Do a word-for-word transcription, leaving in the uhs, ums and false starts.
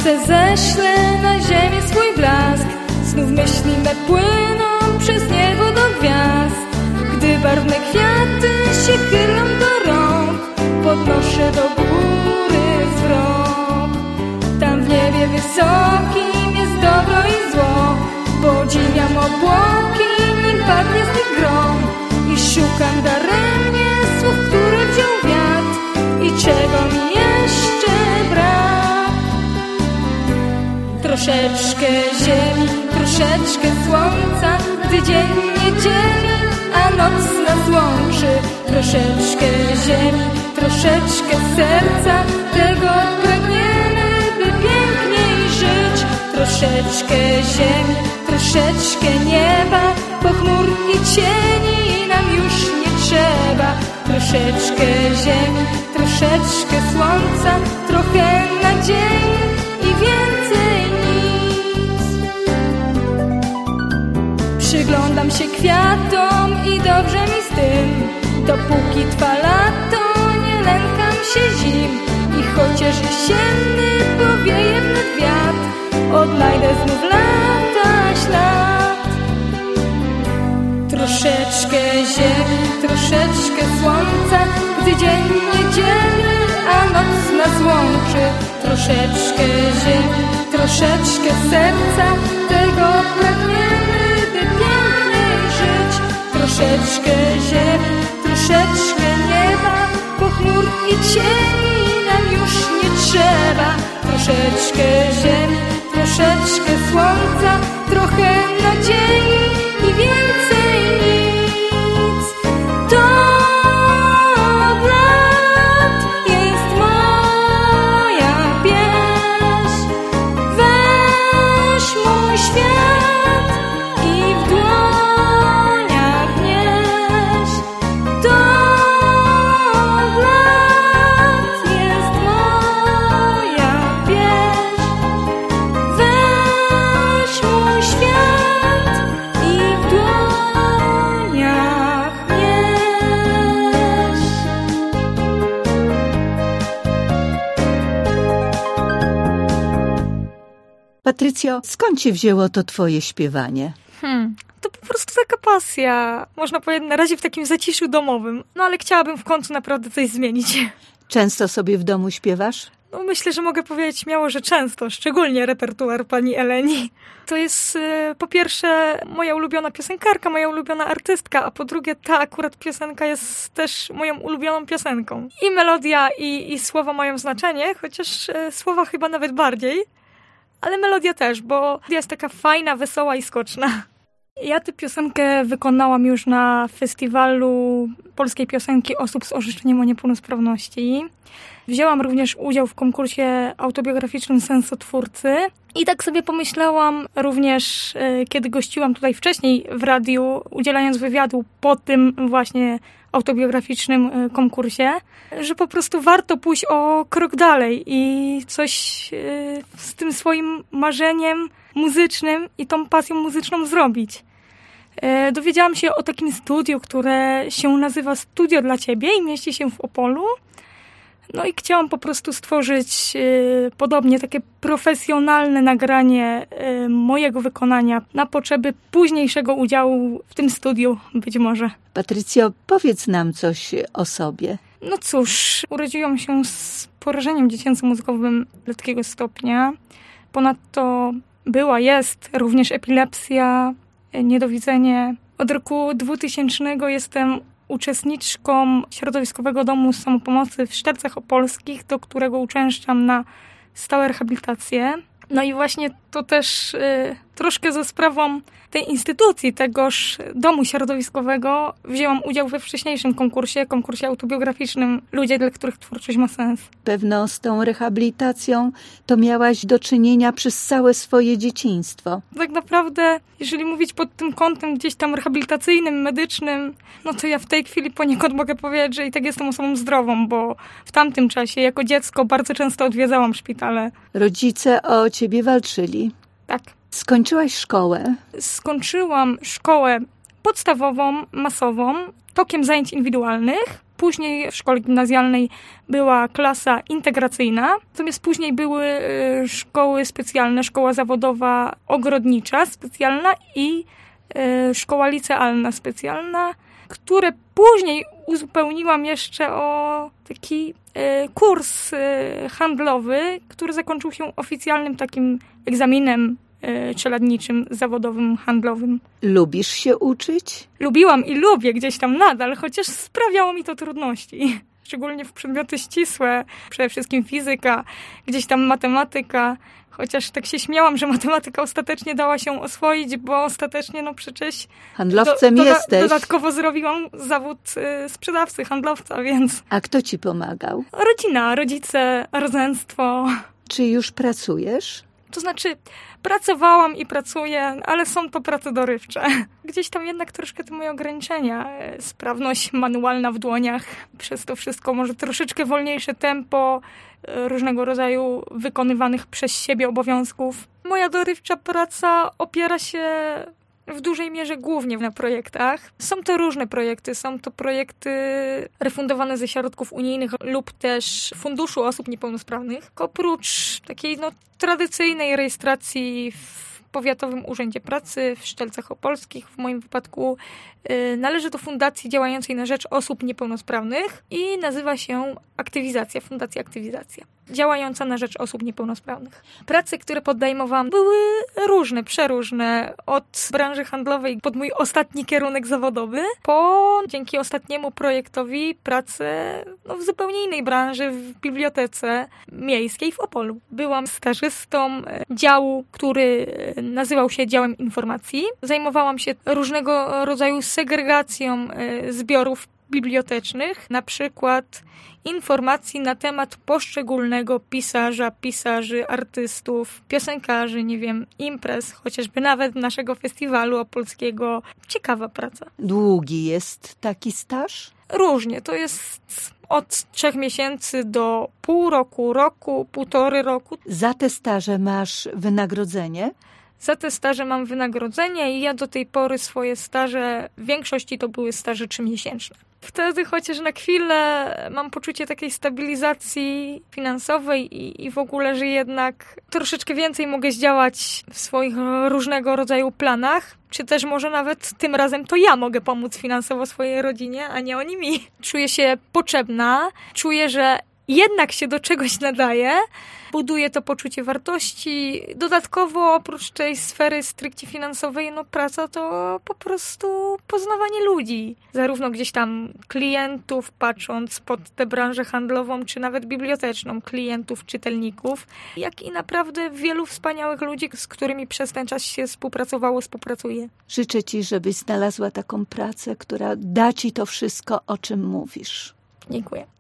Słońce ześle na ziemię swój blask, znów myśli me płyną przez niebo do gwiazd. Gdy barwne kwiaty się chylą do rąk, podnoszę do góry wzrok. Tam w niebie wysokim jest dobro i zło, podziwiam obłoki, nim padnie z nich grom. I szukam daremnie słów, które wziął wiatr i czego mi jeszcze brak. Troszeczkę ziemi, troszeczkę słońca, gdy dzień nie dzieli, a noc nas łączy. Troszeczkę ziemi, troszeczkę serca, tego pragniemy, by piękniej żyć. Troszeczkę ziemi, troszeczkę nieba, bo chmur i cieni nam już nie trzeba. Troszeczkę ziemi, troszeczkę słońca, trochę nadziei i więcej nic. Przyglądam się kwiatom i dobrze mi z tym, dopóki trwa lato, nie lękam się zim. I chociaż jesienny powieje wnet wiatr, odnajdę znów lata ślad. Troszeczkę ziemi, troszeczkę słońca, gdy dzień niedzielny, a noc nas łączy. Troszeczkę ziemi, troszeczkę serca, tego pragniemy, by piękniej żyć. Troszeczkę ziemi, troszeczkę nieba, bo chmur i cieni nam już nie trzeba. Troszeczkę ziemi, troszeczkę słońca, trochę nadziei i więcej nic. To od lat jest moja pieśń. Weź mój świat i w dłoniach nieś. To od lat jest moja pieśń. Weź mój świat i w dłoniach nieś. Patrycjo, skąd się wzięło to twoje śpiewanie? Hmm, to po prostu taka pasja. Można powiedzieć na razie w takim zaciszu domowym. No ale chciałabym w końcu naprawdę coś zmienić. Często sobie w domu śpiewasz? No myślę, że mogę powiedzieć śmiało, że często. Szczególnie repertuar pani Eleni. To jest y, po pierwsze moja ulubiona piosenkarka, moja ulubiona artystka, a po drugie ta akurat piosenka jest też moją ulubioną piosenką. I melodia i, i słowa mają znaczenie, chociaż y, słowa chyba nawet bardziej. Ale melodia też, bo jest taka fajna, wesoła i skoczna. Ja tę piosenkę wykonałam już na festiwalu polskiej piosenki osób z orzeczeniem o niepełnosprawności. Wzięłam również udział w konkursie autobiograficznym Sensotwórcy. I tak sobie pomyślałam również, kiedy gościłam tutaj wcześniej w radiu, udzielając wywiadu po tym właśnie autobiograficznym konkursie, że po prostu warto pójść o krok dalej i coś z tym swoim marzeniem muzycznym i tą pasją muzyczną zrobić. Dowiedziałam się o takim studiu, które się nazywa Studio dla Ciebie i mieści się w Opolu. No i chciałam po prostu stworzyć y, podobnie takie profesjonalne nagranie y, mojego wykonania na potrzeby późniejszego udziału w tym studiu być może. Patrycjo, powiedz nam coś o sobie. No cóż, urodziłam się z porażeniem dziecięcym mózgowym letkiego stopnia. Ponadto była, jest również epilepsja, niedowidzenie. Od roku dwutysięcznego jestem uczestniczką Środowiskowego Domu Samopomocy w Szczercach Opolskich, do którego uczęszczam na stałe rehabilitacje. No i właśnie to też y, troszkę za sprawą tej instytucji, tegoż domu środowiskowego wzięłam udział we wcześniejszym konkursie, konkursie autobiograficznym Ludzie, dla których twórczość ma sens. Pewno z tą rehabilitacją to miałaś do czynienia przez całe swoje dzieciństwo. Tak naprawdę, jeżeli mówić pod tym kątem gdzieś tam rehabilitacyjnym, medycznym, no to ja w tej chwili poniekąd mogę powiedzieć, że i tak jestem osobą zdrową, bo w tamtym czasie jako dziecko bardzo często odwiedzałam szpitale. Rodzice o ciebie walczyli. Tak. Skończyłaś szkołę? Skończyłam szkołę podstawową, masową, tokiem zajęć indywidualnych. Później w szkole gimnazjalnej była klasa integracyjna, natomiast później były szkoły specjalne, szkoła zawodowa ogrodnicza specjalna i szkoła licealna specjalna, które później uzupełniłam jeszcze o taki kurs handlowy, który zakończył się oficjalnym takim egzaminem czeladniczym, zawodowym, handlowym. Lubisz się uczyć? Lubiłam i lubię gdzieś tam nadal, chociaż sprawiało mi to trudności. Szczególnie w przedmioty ścisłe, przede wszystkim fizyka, gdzieś tam matematyka. Chociaż tak się śmiałam, że matematyka ostatecznie dała się oswoić, bo ostatecznie, no przecież... Handlowcem do, doda- jesteś. Dodatkowo zrobiłam zawód y, sprzedawcy, handlowca, więc... A kto ci pomagał? Rodzina, rodzice, rodzeństwo. Czy już pracujesz? To znaczy, pracowałam i pracuję, ale są to prace dorywcze. Gdzieś tam jednak troszkę te moje ograniczenia. Sprawność manualna w dłoniach, przez to wszystko może troszeczkę wolniejsze tempo, różnego rodzaju wykonywanych przez siebie obowiązków. Moja dorywcza praca opiera się w dużej mierze głównie na projektach. Są to różne projekty. Są to projekty refundowane ze środków unijnych lub też Funduszu Osób Niepełnosprawnych. Oprócz takiej no, tradycyjnej rejestracji w Powiatowym Urzędzie Pracy w Szczelcach Opolskich, w moim wypadku yy, należy do fundacji działającej na rzecz osób niepełnosprawnych i nazywa się Aktywizacja, Fundacja Aktywizacja, działająca na rzecz osób niepełnosprawnych. Prace, które podejmowałam, były różne, przeróżne. Od branży handlowej pod mój ostatni kierunek zawodowy, po dzięki ostatniemu projektowi pracę no, w zupełnie innej branży, w bibliotece miejskiej w Opolu. Byłam stażystą działu, który nazywał się Działem Informacji. Zajmowałam się różnego rodzaju segregacją zbiorów bibliotecznych, na przykład informacji na temat poszczególnego pisarza, pisarzy, artystów, piosenkarzy, nie wiem, imprez, chociażby nawet naszego festiwalu opolskiego. Ciekawa praca. Długi jest taki staż? Różnie. To jest od trzech miesięcy do pół roku, roku, półtory roku. Za te staże masz wynagrodzenie? Za te staże mam wynagrodzenie i ja do tej pory swoje staże, w większości to były staże trzymiesięczne. Wtedy chociaż na chwilę mam poczucie takiej stabilizacji finansowej i, i w ogóle, że jednak troszeczkę więcej mogę zdziałać w swoich różnego rodzaju planach. Czy też może nawet tym razem to ja mogę pomóc finansowo swojej rodzinie, a nie oni mi. Czuję się potrzebna, czuję, że jednak się do czegoś nadaje, buduje to poczucie wartości. Dodatkowo oprócz tej sfery stricte finansowej, no praca to po prostu poznawanie ludzi. Zarówno gdzieś tam klientów, patrząc pod tę branżę handlową, czy nawet biblioteczną, klientów, czytelników, jak i naprawdę wielu wspaniałych ludzi, z którymi przez ten czas się współpracowało, współpracuję. Życzę ci, żebyś znalazła taką pracę, która da ci to wszystko, o czym mówisz. Dziękuję.